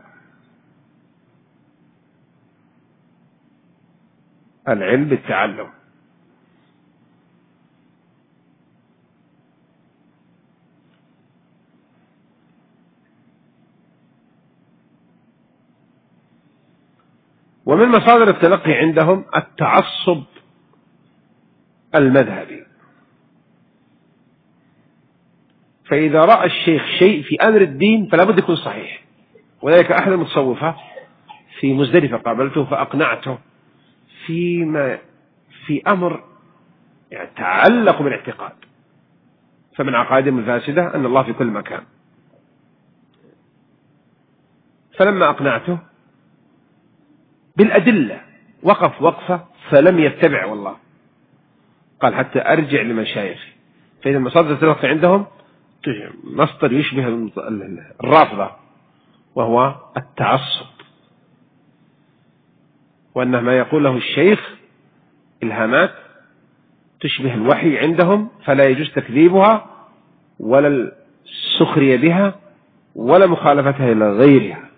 العلم بالتعلم. ومن مصادر التلقي عندهم التعصب المذهبي، فإذا رأى الشيخ شيء في أمر الدين فلا بد يكون صحيح. وذلك أحد المتصوفة في مزدلفة قابلته فأقنعته فيما في أمر يعني تعلق بالاعتقاد، فمن عقائدهم الفاسدة أن الله في كل مكان. فلما أقنعته بالأدلة وقف وقفة فلم يتبع، والله قال حتى أرجع لمشايخي. فإذا المصادر التلقي عندهم مصدر يشبه الرافضة وهو التعصب، وأنه ما يقول له الشيخ إلهامات تشبه الوحي عندهم فلا يجوز تكذيبها ولا السخرية بها ولا مخالفتها إلى غيرها.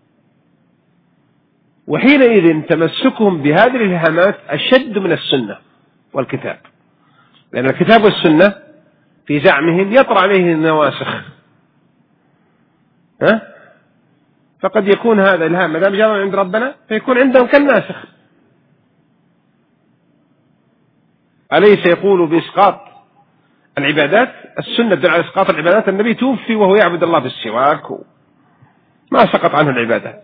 وحينئذ تمسكهم بهذه الإلهامات أشد من السنة والكتاب، لأن الكتاب والسنة في زعمهم يطرأ عليه النواسخ، ها؟ فقد يكون هذا الإلهام ما دام جاء عند ربنا فيكون عندهم كالناسخ. أليس يقول بإسقاط العبادات؟ السنة تدل على إسقاط العبادات، النبي توفي وهو يعبد الله بالسواك ما سقط عنه العبادات.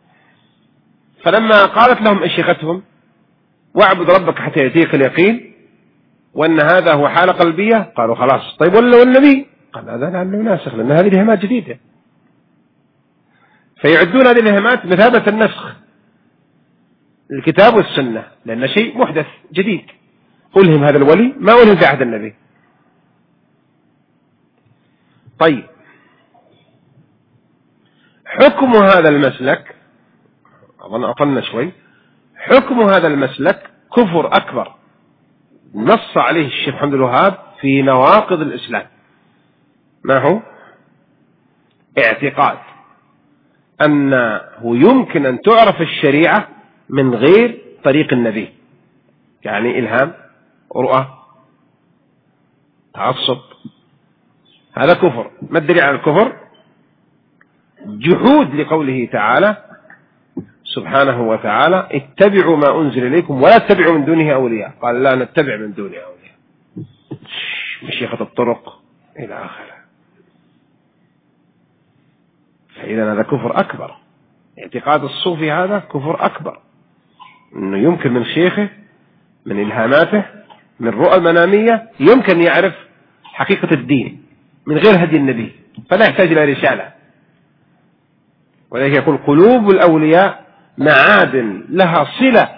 فلما قالت لهم أشيختهم واعبد ربك حتى يأتيك اليقين وأن هذا هو حالة قلبية، قالوا خلاص. طيب ولا والنبي؟ قال هذا لأنه ناسخ، لأن هذه الإلهامات جديدة. فيعدون هذه الإلهامات مثابة النسخ الكتاب والسنة، لأن شيء محدث جديد ألهم هذا الولي ما ألهم في عهد النبي. طيب، حكم هذا المسلك، أظن أطلنا شوي، حكم هذا المسلك كفر أكبر نص عليه الشيخ محمد الوهاب في نواقض الإسلام. ما هو؟ اعتقاد أنه يمكن أن تعرف الشريعة من غير طريق النبي، يعني إلهام، رؤى، تعصب، هذا كفر. ما الدليل على الكفر؟ جحود لقوله تعالى سبحانه وتعالى اتبعوا ما أنزل إليكم ولا تتبعوا من دونه أولياء، قال لا نتبع من دونه أولياء، مشيخة الطرق إلى آخره. فإذا هذا كفر أكبر. اعتقاد الصوفي هذا كفر أكبر، أنه يمكن من شيخه، من إلهاماته، من رؤى المنامية، يمكن يعرف حقيقة الدين من غير هدي النبي، فلا يحتاج إلى رسالة. ولذلك يقول قلوب الأولياء معادن لها صلة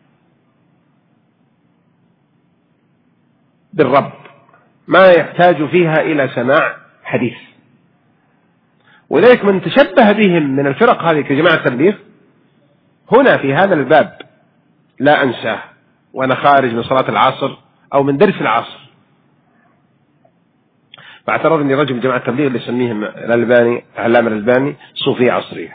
بالرب، ما يحتاج فيها إلى سماع حديث. ولذلك من تشبه بهم من الفرق هذه كجماعة التبليغ هنا في هذا الباب لا أنساه وأنا خارج من صلاة العصر أو من درس العصر، فاعترضني رجل من جماعة التبليغ اللي يسميهم الألباني، علامة الألباني، صوفية عصرية،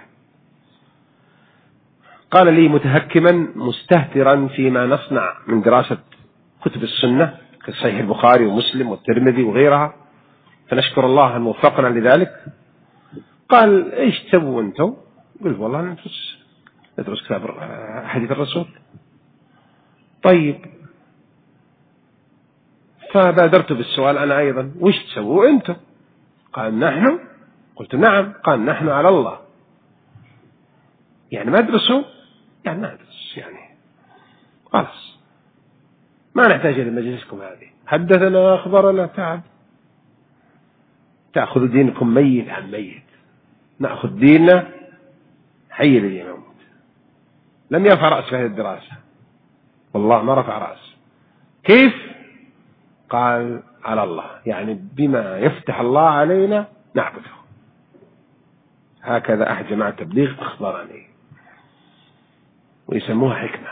قال لي متهكما مستهترا فيما نصنع من دراسة كتب السنة كصحيح البخاري ومسلم والترمذي وغيرها، فنشكر الله أن وفقنا لذلك. قال ايش تسووا انتم؟ قلت والله ندرس ندرس كتاب حديث الرسول. طيب، فبادرت بالسؤال أنا أيضا، وش تسووا أنتم؟ قال نحن. قلت نعم. قال نحن على الله، يعني ما ادرسوا، يعني ما ادرس، يعني خلاص ما نحتاج إلى مجلسكم هذه، حدثنا أخبرنا، تعب تأخذ دينكم ميت عن ميت، نأخذ ديننا حي الذي يموت. لم يرفع رأس في هذه الدراسة، والله ما رفع رأس. كيف؟ قال على الله، يعني بما يفتح الله علينا نعبده. هكذا أحد جماعة تبليغ أخبرني، ويسموها حكمة،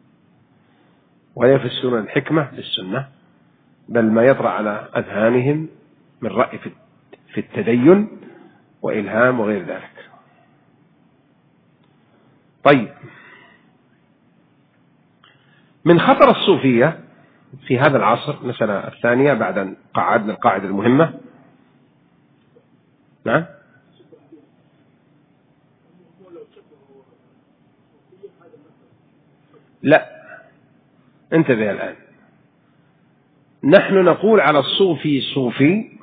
ويفسرون الحكمة بالسنة، بل ما يطرأ على أذهانهم من رأي في التدين وإلهام وغير ذلك. طيب، من خطر الصوفية في هذا العصر، المسألة الثانية بعد أن قعدنا القاعدة المهمة. نعم، لا، انتبه الآن، نحن نقول على الصوفي صوفي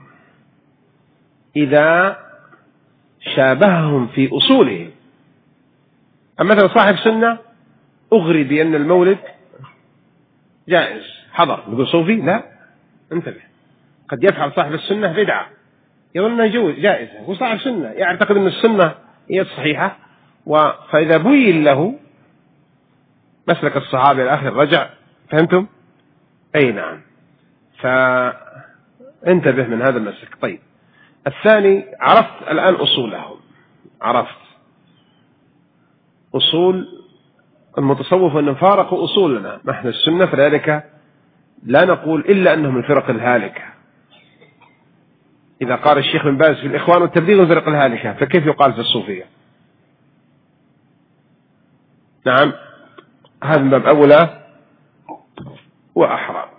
إذا شابههم في أصولهم. أما مثلا صاحب سنة أغري بأن المولد جائز، حضر، يقول صوفي؟ لا، انتبه، قد يفعل صاحب السنة بدعة يظن أنها يجوز جائزة، هو صاحب سنة يعتقد أن السنة هي الصحيحة، فإذا بين له مسلك الصحابة الآخر رجع. فهمتم؟ أي نعم، فانتبه من هذا المسلك. طيب، الثاني، عرفت الآن أصولهم، عرفت أصول المتصوف أنهم فارقوا أصولنا نحن السنة، فذلك لا نقول إلا أنهم الفرق الهالكة. إذا قال الشيخ بن باز في الإخوان والتبليغ الفرق الهالكة، فكيف يقال في الصوفية؟ نعم، هذا من باب أولى وأحرى.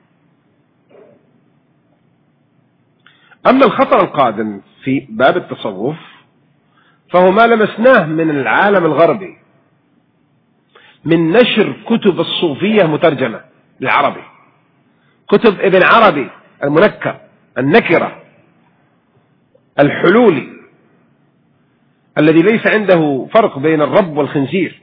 أما الخطر القادم في باب التصوف فهو ما لمسناه من العالم الغربي من نشر كتب الصوفية مترجمة بالعربي، كتب ابن عربي المنكر النكرة الحلولي الذي ليس عنده فرق بين الرب والخنزير،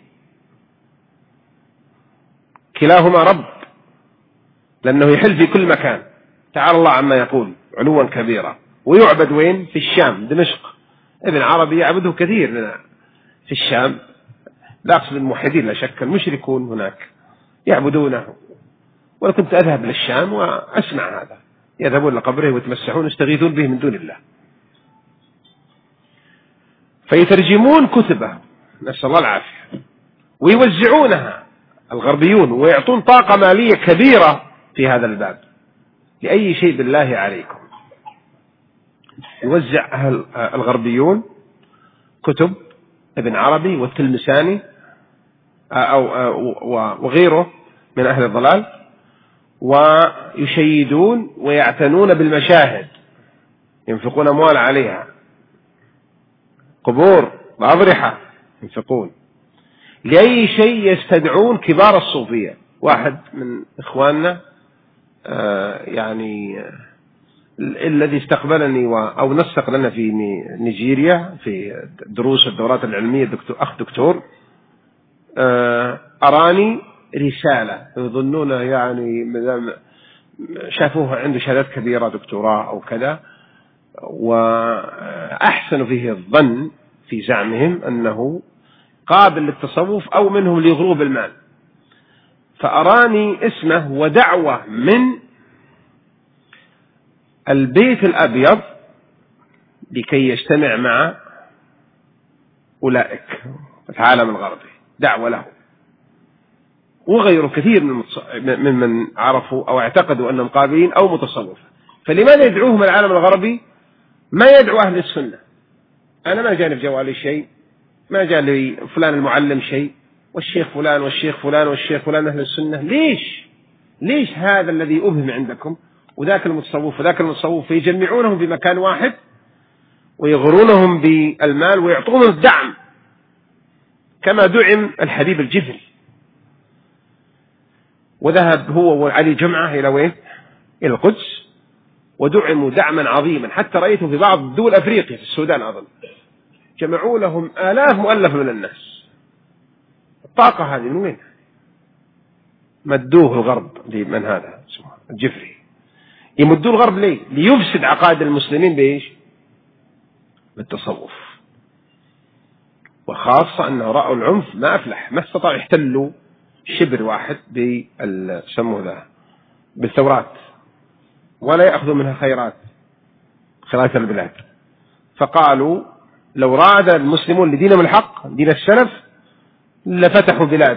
كلاهما رب، لأنه يحل في كل مكان، تعالى الله عما يقول علوا كبيرا، ويعبد وين؟ في الشام، دمشق. ابن عربي يعبده كثير من في الشام، لا أقصد الموحدين، لا شك المشركون هناك يعبدونه، وأنا كنت أذهب للشام وأسمع هذا، يذهبون لقبره ويتمسحون يستغيثون به من دون الله، فيترجمون كتبه نسأل الله العافية ويوزعونها الغربيون، ويعطون طاقة مالية كبيرة في هذا الباب لأي شيء بالله عليكم. يوزع الغربيون كتب ابن عربي والتلمساني أو وغيره من أهل الضلال، ويشيدون ويعتنون بالمشاهد، ينفقون أموال عليها، قبور وأضرحة ينفقون لأي شيء يستدعون كبار الصوفية. واحد من إخواننا آه يعني آه الذي استقبلني و أو نسق لنا في نيجيريا في دروس الدورات العلمية، دكتور أخ دكتور آه أراني رسالة يظنون يعني شافوه عنده شهادات كبيرة دكتوراه أو كذا، وأحسن فيه الظن في زعمهم أنه قابل للتصوف أو منهم ليغروه بالمال. فأراني اسمه ودعوة من البيت الأبيض لكي يجتمع مع أولئك في العالم الغربي، دعوة له، وغيره كثير من من عرفوا أو اعتقدوا أنهم قابلين أو متصوفة. فلماذا يدعوهم العالم الغربي؟ ما يدعو أهل السنة. أنا ما جاني في جوالي شيء، ما جاء لي فلان المعلم شيء، والشيخ فلان والشيخ فلان والشيخ فلان أهل السنة. ليش ليش هذا الذي أبهم عندكم وذاك المتصوف وذاك المتصوف، فيجمعونهم في مكان واحد ويغرونهم بالمال ويعطونهم الدعم كما دعم الحبيب الجفري، وذهب هو وعلي جمعة إلى وين؟ إلى القدس، ودعموا دعما عظيما، حتى رأيته في بعض دول أفريقيا في السودان أظن جمعوا لهم آلاف مؤلف من الناس. الطاقة هذه من وين؟ مدوه الغرب لمن هذا اسمه الجفري. يمدوه الغرب ليه؟ ليفسد عقائد المسلمين بإيش؟ بالتصوف، وخاصة أنه رأوا العنف ما أفلح، ما استطاعوا يحتلوا شبر واحد بالسمو ذا بالثورات ولا يأخذوا منها خيرات خيرات البلاد. فقالوا لو راد المسلمون لدينهم الحق دين السلف لفتحوا بلاد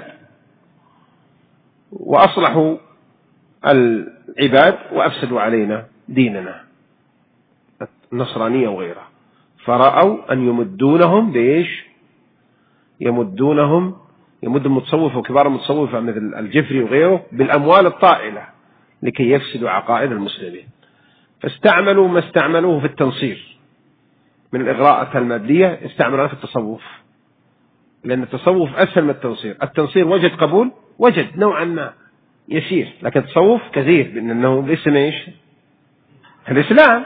وأصلحوا العباد وأفسدوا علينا ديننا النصرانية وغيرها. فرأوا أن يمدونهم بإيش؟ يمدونهم يمد المتصوفة وكبار المتصوفة مثل الجفري وغيره بالأموال الطائلة لكي يفسدوا عقائد المسلمين. فاستعملوا ما استعملوه في التنصير من الإغراءات المادية، استعملوها في التصوف، لأن التصوف أسهل من التنصير. التنصير وجد قبول، وجد نوعا ما يسير، لكن التصوف كثير، لأنه الاسم إيش؟ الإسلام.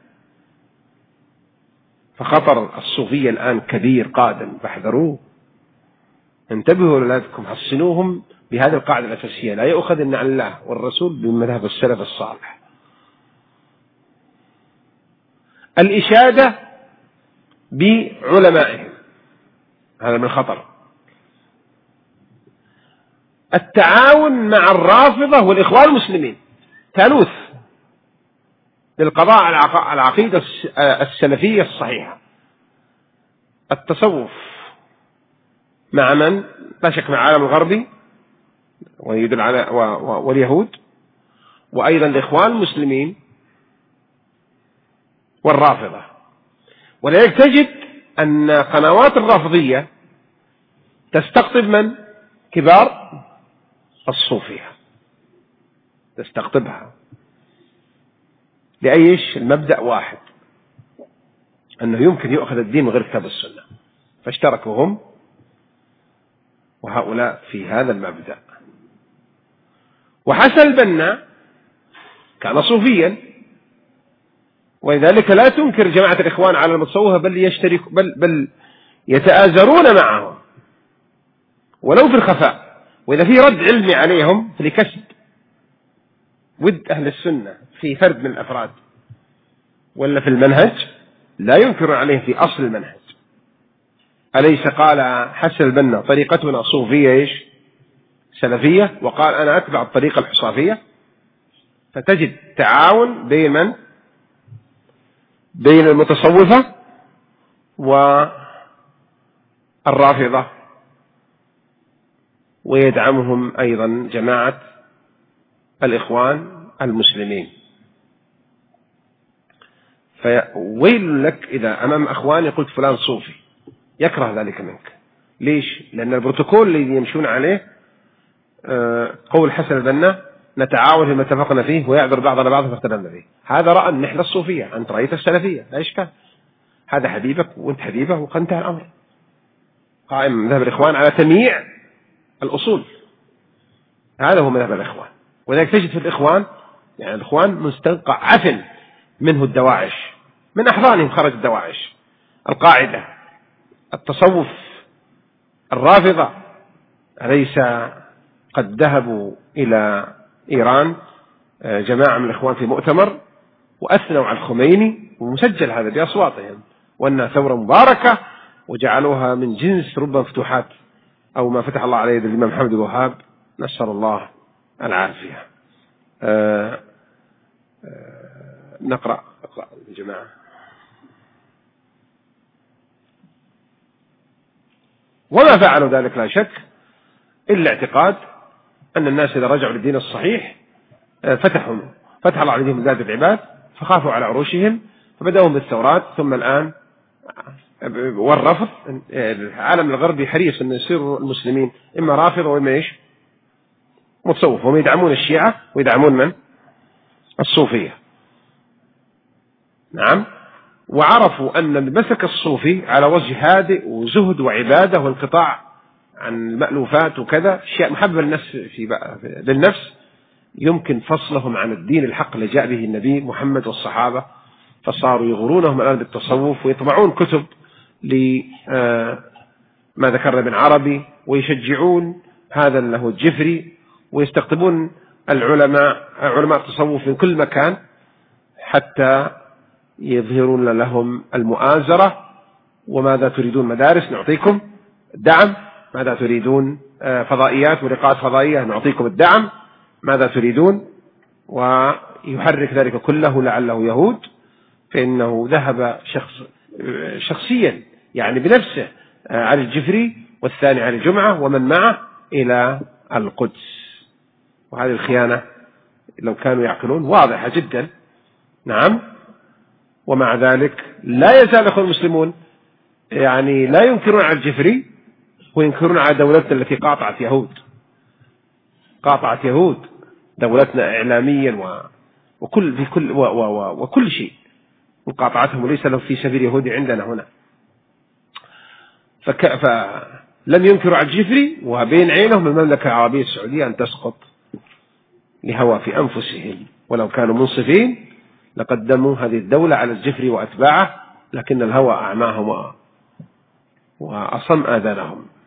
فخطر الصوفية الآن كبير قادم، فاحذروه، انتبهوا لأولادكم، حصنوهم بهذه القاعدة الأساسية: لا يؤخذ إلا عن الله والرسول بمذهب السلف الصالح. الإشادة بعلمائهم هذا من الخطر. التعاون مع الرافضة والإخوان المسلمين ثالوث للقضاء على العقيدة السلفية الصحيحة. التصوف مع من؟ لا شك مع العالم الغربي ويدل على واليهود، وأيضا الإخوان المسلمين والرافضة. ولذلك تجد أن قنوات الرافضية تستقطب من؟ كبار الصوفية، تستقطبها لأيش؟ المبدأ واحد، أنه يمكن يؤخذ الدين من غير كتاب السنة، فاشتركوا هم وهؤلاء في هذا المبدأ. وحسن البنا كان صوفيا، ولذلك لا تنكر جماعة الإخوان على المتصوفة، بل يشترك بل بل يتآزرون معهم ولو في الخفاء. وإذا في رد علمي عليهم فلكسب ود أهل السنة في فرد من الأفراد، ولا في المنهج لا ينكر عليه في أصل المنهج. أليس قال حسن البنا طريقتنا صوفية إيش سلفية، وقال أنا أتبع الطريقة الحصافية. فتجد تعاون بين من؟ بين المتصوفة والرافضة، ويدعمهم أيضا جماعة الإخوان المسلمين. فويل لك إذا أمام أخواني قلت فلان صوفي، يكره ذلك منك. ليش؟ لأن البروتوكول الذي يمشون عليه قول حسن البنا نتعاون فيما اتفقنا فيه ويعذر بعضنا بعضا فاختلفنا فيه. هذا رأى النحلة الصوفية، أنت رأيت السلفية، لا إشكال، هذا حبيبك وأنت حبيبه وانتهى الأمر. قائم مذهب الإخوان على تمييع الأصول، هذا هو مذهب الإخوان. ولذلك تجد في الإخوان يعني الإخوان مستنقع عفن منه الدواعش، من أحضانهم خرج الدواعش. القاعدة، التصوف، الرافضة، أليس قد ذهبوا إلى إيران جماعة من الإخوان في مؤتمر وأثنوا على الخميني، ومسجل هذا بأصواتهم، وأنها ثورة مباركة، وجعلوها من جنس رب فتوحات أو ما فتح الله عليه يد الإمام محمد الوهاب، نسأل الله العافية. آآ آآ نقرأ اقرأ يا جماعة. وما فعلوا ذلك لا شك إلا اعتقاد أن الناس إذا رجعوا للدين الصحيح فتحوا فتح الله عليهم ذات العباد فخافوا على عروشهم فبدأوا بالثورات، ثم الآن والرفض. العالم الغربي حريص أن يصير المسلمين إما رافض وإما إيش متصوف، هم يدعمون الشيعة ويدعمون من؟ الصوفية. نعم. وعرفوا أن المسك الصوفي على وجه هادئ وزهد وعبادة وانقطاع عن المألوفات وكذا، أشياء محبة للنفس في للنفس يمكن فصلهم عن الدين الحق اللي جاء به النبي محمد والصحابة، فصاروا يغرونهم الآن بالتصوف ويطبعون كتب لما ذكرنا ابن عربي، ويشجعون هذا اللي هو الجفري، ويستقطبون العلماء علماء التصوف من كل مكان حتى يظهرون لهم المؤازرة. وماذا تريدون؟ مدارس نعطيكم الدعم. ماذا تريدون؟ فضائيات ولقاءات فضائية نعطيكم الدعم. ماذا تريدون؟ ويحرك ذلك كله لعله يهود، فإنه ذهب شخص شخصيا يعني بنفسه علي الجفري والثاني علي الجمعة ومن معه إلى القدس. وهذه الخيانة لو كانوا يعقلون واضحة جدا. نعم. ومع ذلك لا يزال أخوة المسلمون يعني لا ينكرون على الجفري وينكرون على دولتنا التي قاطعت يهود، قاطعت يهود دولتنا إعلاميا و... وكل في كل و... و... و... وكل شيء، وقاطعتهم وليس له في سبيل يهودي عندنا هنا. فك... فلم ينكروا على الجفري، وبين عينهم المملكة العربية السعودية أن تسقط لهوى في أنفسهم، ولو كانوا منصفين لقدموا هذه الدولة على الجفري وأتباعه، لكن الهوى أعماهم وأصم آذانهم.